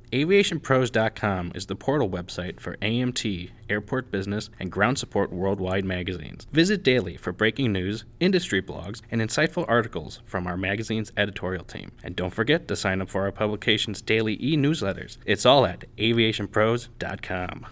AviationPros.com is the portal website for AMT, Airport Business, and Ground Support Worldwide magazines. Visit daily for breaking news, industry blogs, and insightful articles from our magazine's editorial team. And don't forget to sign up for our publication's daily e-newsletters. It's all at AviationPros.com.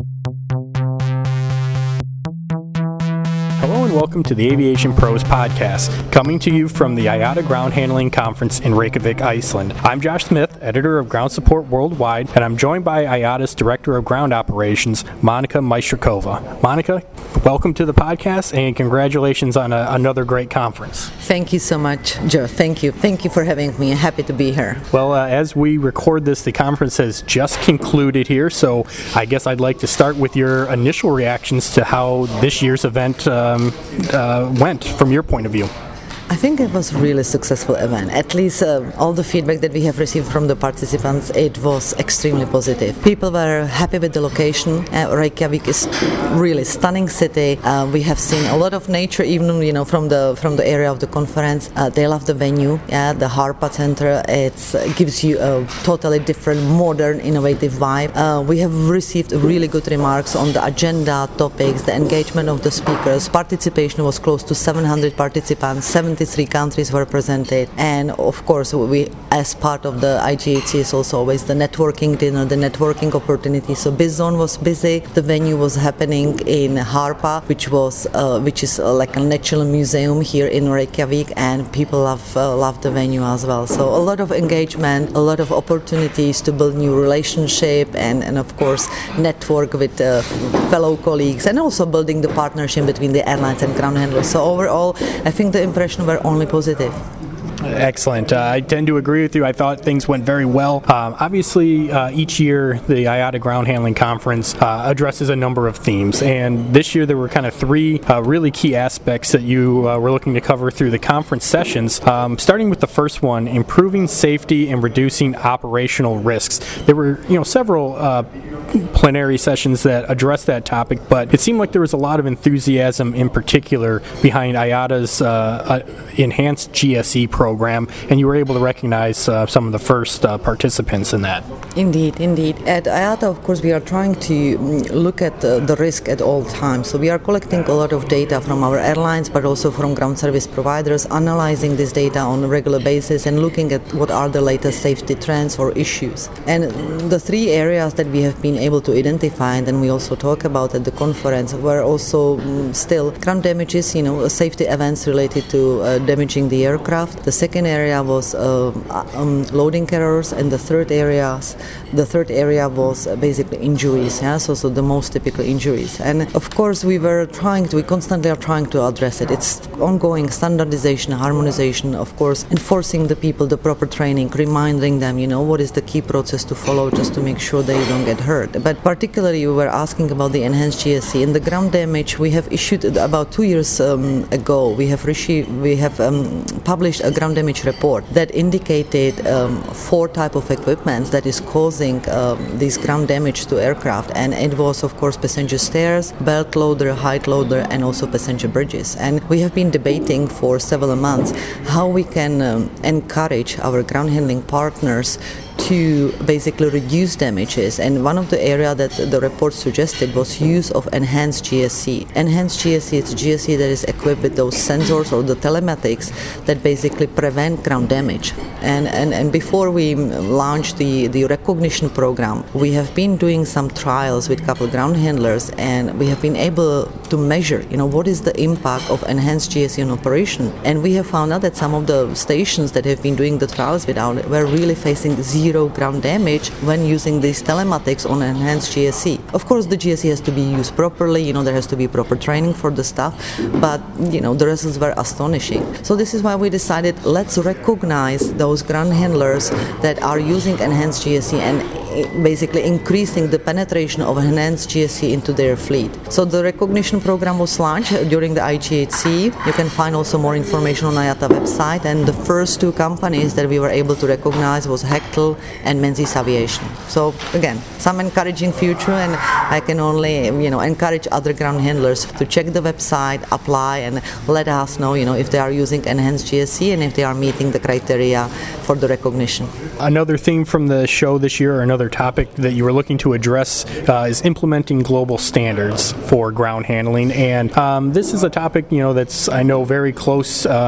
Hello and welcome to the Aviation Pros podcast, coming to you from the IATA Ground Handling Conference in Reykjavik, Iceland. I'm Josh Smith, editor of Ground Support Worldwide, and I'm joined by IATA's Director of Ground Operations, Monika Maestrakova. Monika, welcome to the podcast and congratulations on another great conference. Thank you so much, Joe. Thank you. Thank you for having me. Happy to be here. Well, as we record this, the conference has just concluded here, so I guess I'd like to start with your initial reactions to how this year's event went from your point of view. I think it was a really successful event. At least all the feedback that we have received from the participants, it was extremely positive. People were happy with the location. Reykjavik is really stunning city. We have seen a lot of nature, even from the area of the conference. They love the venue. Yeah, the Harpa Center. It gives you a totally different, modern, innovative vibe. We have received really good remarks on the agenda, topics, the engagement of the speakers. Participation was close to 700 participants. 73 countries were presented, and of course we, as part of the IGHC, is also always the networking dinner, the networking opportunity. So BizZone was busy. The venue was happening in Harpa, which is like a natural museum here in Reykjavik, and people love the venue as well. So a lot of engagement, a lot of opportunities to build new relationship, and of course network with fellow colleagues, and also building the partnership between the airlines and ground handlers. So overall, I think the impression were only positive. Excellent. I tend to agree with you. I thought things went very well. Obviously, each year the IATA Ground Handling Conference addresses a number of themes, and this year there were kind of three really key aspects that you were looking to cover through the conference sessions. Starting with the first one, improving safety and reducing operational risks. There were several plenary sessions that addressed that topic, but it seemed like there was a lot of enthusiasm in particular behind IATA's enhanced GSE program, and you were able to recognize some of the first participants in that. Indeed. At IATA, of course, we are trying to look at the risk at all times. So we are collecting a lot of data from our airlines, but also from ground service providers, analyzing this data on a regular basis and looking at what are the latest safety trends or issues. And the three areas that we have been able to identify, and then we also talk about at the conference, were also still ground damages, safety events related to damaging the aircraft. The second area was loading errors, and the third area was basically injuries. Yeah, so the most typical injuries. And of course, we constantly are trying to address it. It's ongoing standardization, harmonization, of course, enforcing the people the proper training, reminding them, what is the key process to follow just to make sure they don't get hurt. But particularly, we were asking about the enhanced GSE. In the ground damage, we have issued about 2 years ago. We have published a ground damage report that indicated 4 types of equipment that is causing this ground damage to aircraft, and it was of course passenger stairs, belt loader, height loader, and also passenger bridges. And we have been debating for several months how we can encourage our ground handling partners to basically reduce damages, and one of the areas that the report suggested was use of enhanced GSE. Enhanced GSE is GSE that is equipped with those sensors or the telematics that basically prevent ground damage. And before we launched the recognition program, we have been doing some trials with a couple of ground handlers, and we have been able to measure, what is the impact of enhanced GSE on operation. And we have found out that some of the stations that have been doing the trials were really facing zero ground damage when using these telematics on enhanced GSE. Of course, the GSE has to be used properly, there has to be proper training for the staff, but, the results were astonishing. So this is why we decided, let's recognize those ground handlers that are using enhanced GSE and basically increasing the penetration of enhanced GSE into their fleet. So the recognition program was launched during the IGHC. You can find also more information on IATA website, and the first 2 companies that we were able to recognize was Hechtel and Menzies Aviation. So again, some encouraging future, and I can only encourage other ground handlers to check the website, apply, and let us know if they are using enhanced GSE and if they are meeting the criteria for the recognition. Another theme from the show this year, or another another topic that you were looking to address is implementing global standards for ground handling, and this is a topic that's I know very close to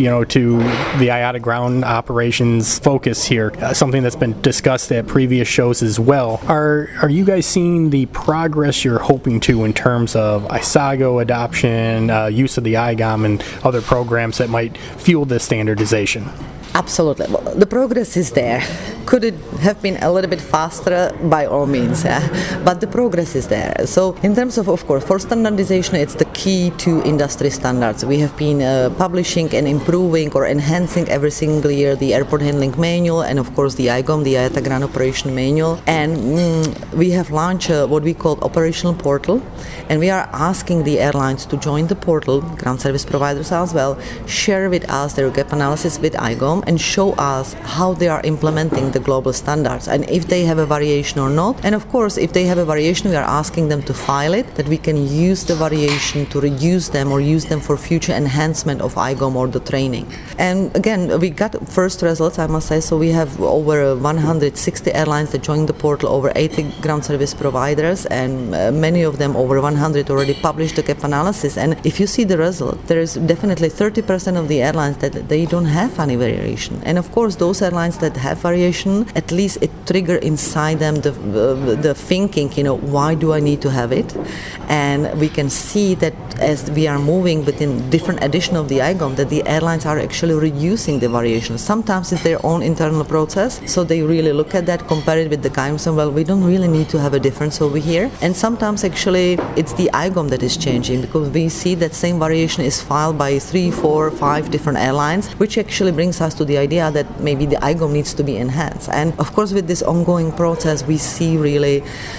the IATA ground operations focus here. Something that's been discussed at previous shows as well. Are you guys seeing the progress you're hoping to in terms of ISAGO adoption, use of the IGOM, and other programs that might fuel this standardization? Absolutely. Well, the progress is there. Could it have been a little bit faster? By all means, but the progress is there. So in terms of course, for standardization, it's the key to industry standards. We have been publishing and improving or enhancing every single year the airport handling manual and of course the IGOM, the IATA Ground Operation Manual. And we have launched what we call operational portal, and we are asking the airlines to join the portal, ground service providers as well, share with us their gap analysis with IGOM, and show us how they are implementing the global standards and if they have a variation or not. And of course, if they have a variation, we are asking them to file it, that we can use the variation to reduce them or use them for future enhancement of IGOM or the training. And again, we got first results, I must say. So we have over 160 airlines that joined the portal, over 80 ground service providers, and many of them, over 100, already published the gap analysis. And if you see the result, there is definitely 30% of the airlines that they don't have any variation. And of course, those airlines that have variation, at least it trigger inside them the thinking, why do I need to have it? And we can see that as we are moving within different edition of the IGOM, that the airlines are actually reducing the variation. Sometimes it's their own internal process, so they really look at that, compare it with the guidance, and well, we don't really need to have a difference over here. And sometimes actually it's the IGOM that is changing, because we see that same variation is filed by 3, 4, 5 different airlines, which actually brings us to the idea that maybe the IGOM needs to be enhanced. And of course, with this ongoing process, we see really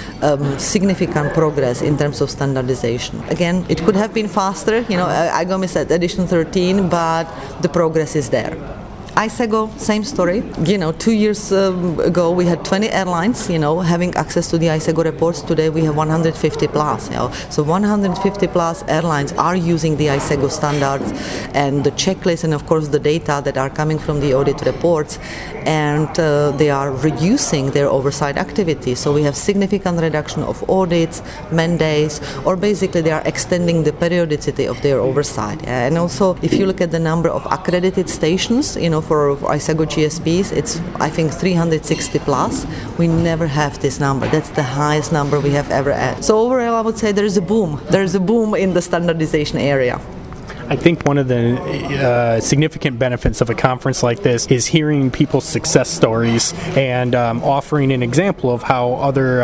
significant progress in terms of standardization. Again, it could have been faster. IGOM is at edition 13, but the progress is there. ISAGO, same story. 2 years ago we had 20 airlines, having access to the ISAGO reports. Today we have 150 plus. So 150 plus airlines are using the ISAGO standards and the checklist, and of course the data that are coming from the audit reports, and they are reducing their oversight activities. So we have significant reduction of audits, mandates, or basically they are extending the periodicity of their oversight. And also, if you look at the number of accredited stations, for ISAGO GSPs, it's I think 360 plus. We never have this number. That's the highest number we have ever had. So overall, I would say there is a boom. There is a boom in the standardization area. I think one of the significant benefits of a conference like this is hearing people's success stories and offering an example of how other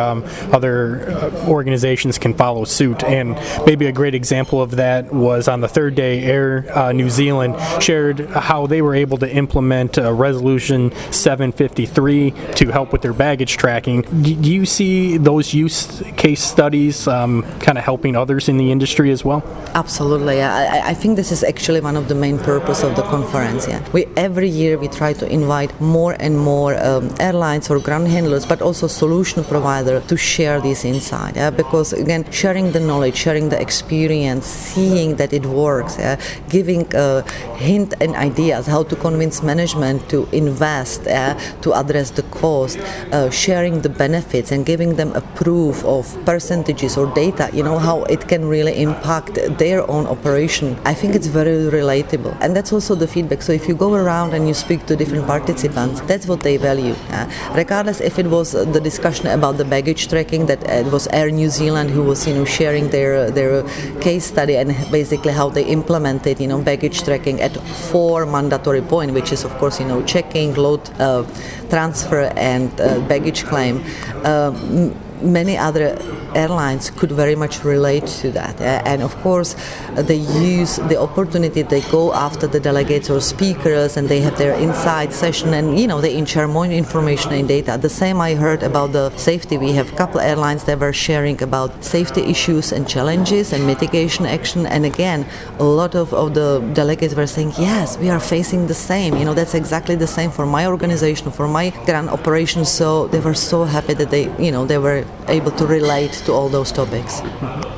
organizations can follow suit. And maybe a great example of that was on the third day, Air New Zealand shared how they were able to implement Resolution 753 to help with their baggage tracking. Do you see those use case studies kind of helping others in the industry as well? Absolutely. I think this is actually one of the main purpose of the conference. Every year we try to invite more and more airlines or ground handlers, but also solution provider to share this insight. Because again, sharing the knowledge, sharing the experience, seeing that it works, giving hint and ideas how to convince management to invest, to address the cost, sharing the benefits and giving them a proof of percentages or data, how it can really impact their own operation. I think it's very relatable, and that's also the feedback. So if you go around and you speak to different participants, that's what they value. Regardless if it was the discussion about the baggage tracking, that it was Air New Zealand who was sharing their case study and basically how they implemented baggage tracking at 4 mandatory points, which is of course checking, load transfer, and baggage claim. Many other airlines could very much relate to that, and of course they use the opportunity. They go after the delegates or speakers, and they have their inside session, and they share more information and data. The same I heard about the safety. We have a couple airlines that were sharing about safety issues and challenges and mitigation action, and again a lot of the delegates were saying, yes, we are facing the same, that's exactly the same for my organization, for my ground operations. So they were so happy that they were able to relate to all those topics.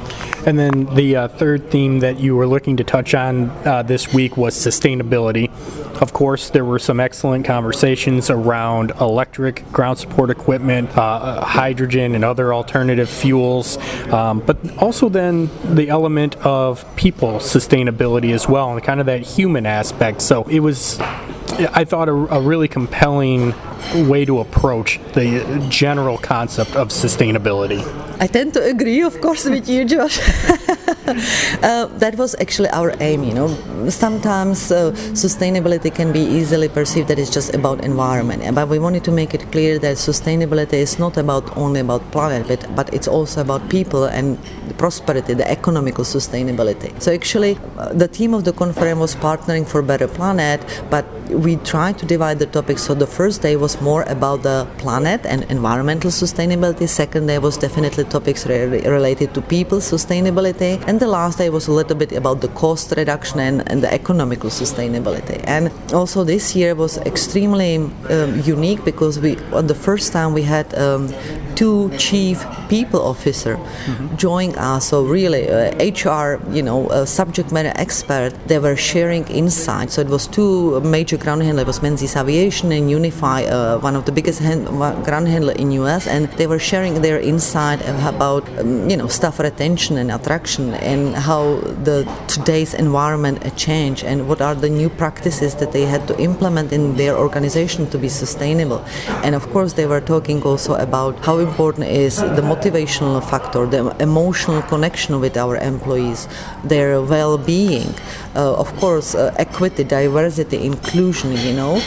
And then the third theme that you were looking to touch on this week was sustainability. Of course, there were some excellent conversations around electric ground support equipment, hydrogen and other alternative fuels, but also then the element of people sustainability as well, and kind of that human aspect. So it was, I thought, a really compelling way to approach the general concept of sustainability. I tend to agree, of course, with you, Josh. That was actually our aim, you know. Sometimes sustainability can be easily perceived that it's just about environment, but we wanted to make it clear that sustainability is not only about planet, but it's also about people and prosperity, the economical sustainability. So actually, the theme of the conference was partnering for a better planet, but we tried to divide the topics. So the first day was more about the planet and environmental sustainability. Second day was definitely topics related to people sustainability. And the last day was a little bit about the cost reduction and the economical sustainability. And also this year was extremely unique because on the first time we had two chief people officer join us. So really HR, subject matter expert, they were sharing insights. So it was two major ground handlers. It was Menzies Aviation and Unify, one of the biggest ground handler in US, and they were sharing their insight about staff retention and attraction and how today's environment changed and what are the new practices that they had to implement in their organization to be sustainable. And of course they were talking also about how important is the motivational factor, the emotional connection with our employees, their well-being, of course equity, diversity, inclusion,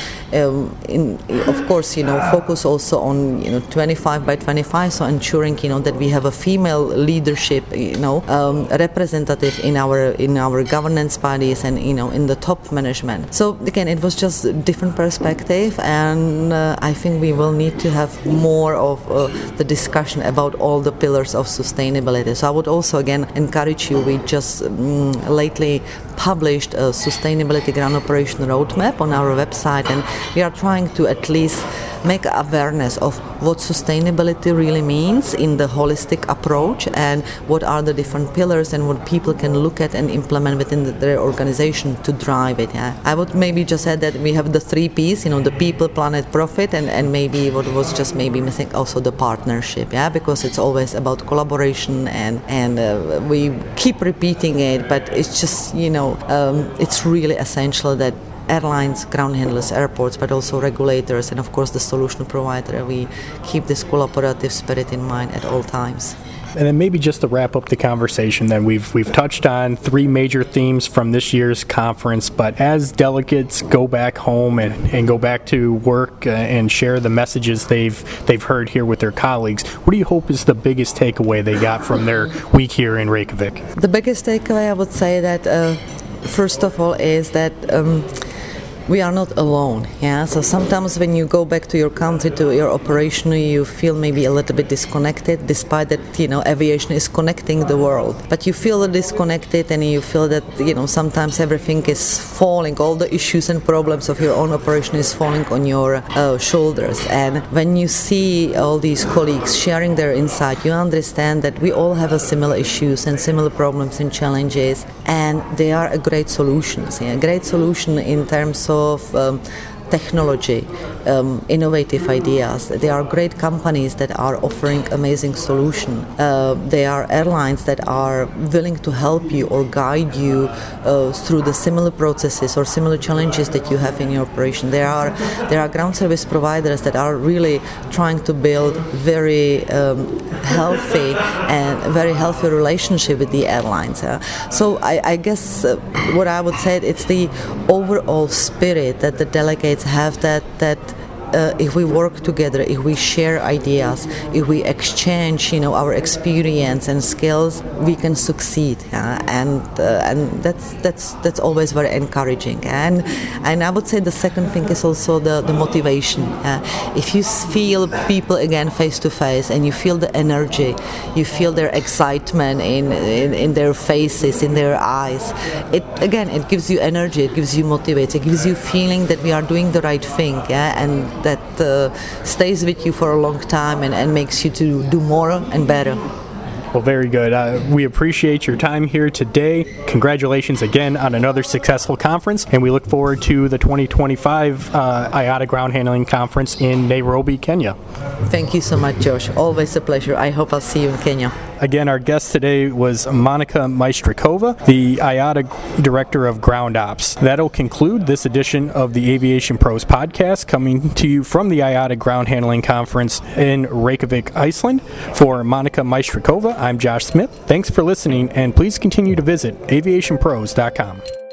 of course, focus also on 25 by 25, so ensuring that we have a female leadership, representative in our governance bodies and in the top management. So again, it was just a different perspective, and I think we will need to have more of the discussion about all the pillars of sustainability. So I would also again encourage you. We just lately published a sustainability ground operation roadmap on our website, and we are trying to at least make awareness of what sustainability really means in the holistic approach and what are the different pillars and what people can look at and implement within their organization to drive it. Yeah. I would maybe just add that we have the 3 P's, the people, planet, profit, and maybe what was just maybe missing also the partnership, because it's always about collaboration and we keep repeating it, but it's just, it's really essential that airlines, ground handlers, airports, but also regulators and of course the solution provider, we keep this collaborative spirit in mind at all times. And then maybe just to wrap up the conversation, then we've touched on 3 major themes from this year's conference, but as delegates go back home and go back to work and share the messages they've heard here with their colleagues, what do you hope is the biggest takeaway they got from their week here in Reykjavik? The biggest takeaway, I would say that first of all is that we are not alone. So sometimes when you go back to your country, to your operation, you feel maybe a little bit disconnected, despite that aviation is connecting the world. But you feel disconnected, and you feel that sometimes everything is falling, all the issues and problems of your own operation is falling on your shoulders. And when you see all these colleagues sharing their insight, you understand that we all have similar issues and similar problems and challenges, and they are a great solutions. A great solution in terms of technology, innovative ideas. There are great companies that are offering amazing solutions. There are airlines that are willing to help you or guide you through the similar processes or similar challenges that you have in your operation. There are ground service providers that are really trying to build very healthy relationship with the airlines. So I guess what I would say, it's the overall spirit that the delegates have, that if we work together, if we share ideas, if we exchange, our experience and skills, we can succeed, and that's always very encouraging. And I would say the second thing is also the motivation. If you feel people again face to face, and you feel the energy, you feel their excitement in their faces, in their eyes, it gives you energy, it gives you motivation, it gives you feeling that we are doing the right thing, and that stays with you for a long time and makes you to do more and better. Well, very good. We appreciate your time here today. Congratulations again on another successful conference, and we look forward to the 2025 IATA Ground Handling Conference in Nairobi, Kenya. Thank you so much, Josh. Always a pleasure. I hope I'll see you in Kenya. Again, our guest today was Monica Majstrikova, the IATA Director of Ground Ops. That'll conclude this edition of the Aviation Pros podcast, coming to you from the IATA Ground Handling Conference in Reykjavik, Iceland. For Monica Majstrikova, I'm Josh Smith. Thanks for listening, and please continue to visit aviationpros.com.